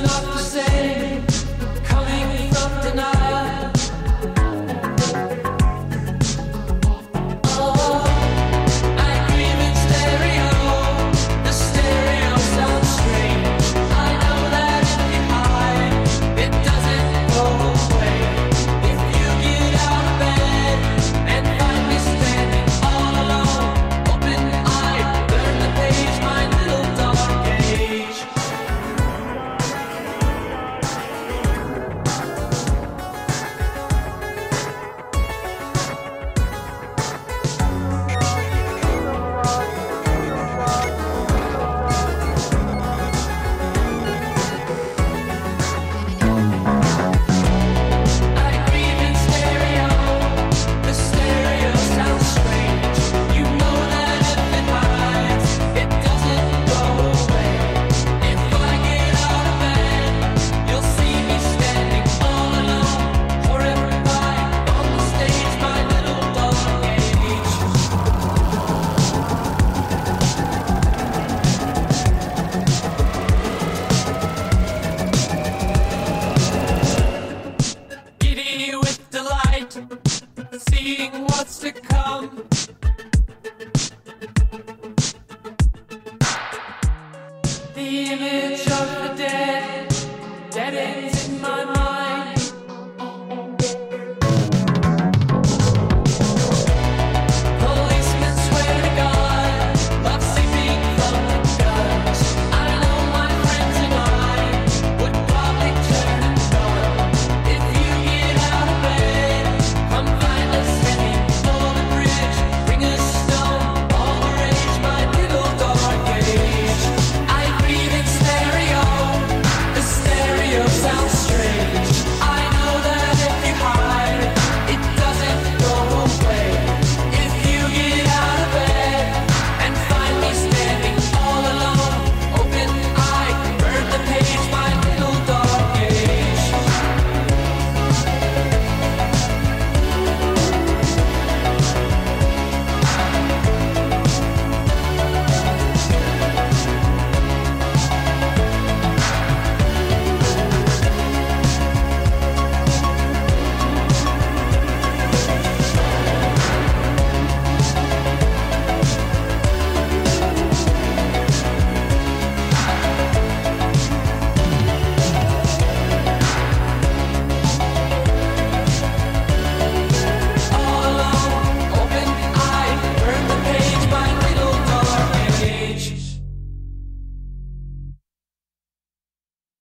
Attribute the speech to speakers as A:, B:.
A: not the same, coming from denial. Oh, I grieve in stereo. The stereo sounds strange. I know that if you hide, it doesn't go away. If you get out of bed and find me standing all alone, open-eyed, turn the page, my little dark age. I grieve in stereo. The stereo sounds strange. You know that if it hides, it doesn't go away. If I get out of bed, you'll see me standing all alone, horrified on the stage, my little dark age. Giddy with delight, seeing what's to come. The image of the dead, dead ends